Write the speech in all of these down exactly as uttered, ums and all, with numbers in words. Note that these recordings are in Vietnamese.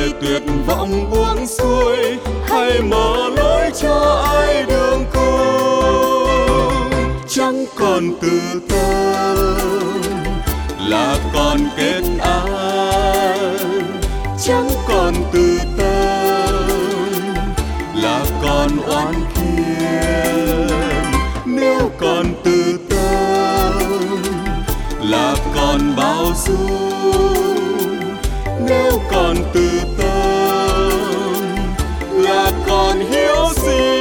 khi tuyệt vọng buông xuôi, hãy mở lối cho ai đường cùng. Chẳng còn từ tâm là còn kết án, chẳng còn từ tâm là còn oán khiên. Nếu còn từ tâm là còn bao dung, nếu còn từ tâm là còn hiếu sinh.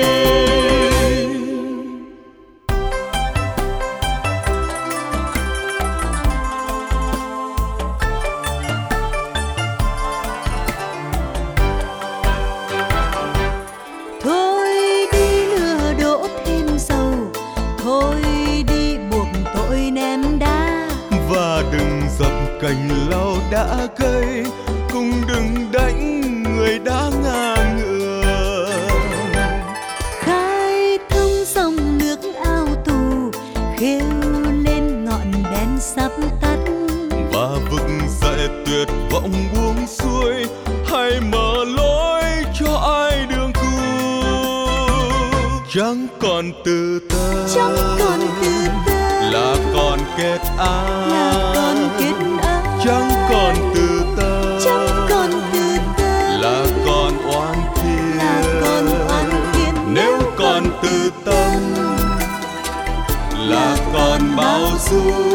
Thôi đi lửa đổ thêm dầu, thôi đi buộc tội ném đá, Và đừng dập cành lau đã gây, cũng đừng đánh người đã ngang ngửa. khai thông dòng nước ao tù, khêu lên ngọn đèn sắp tắt. Và vực dậy tuyệt vọng buông xuôi, hãy mở lối cho ai đường cùng. Chẳng còn từ tâm, Chẳng còn từ tâm là còn kết án, là còn kết án, chẳng còn từ tâm, chẳng còn từ tâm là còn oán khiên. là còn oán khiên. Nếu còn từ tâm là còn bao dung,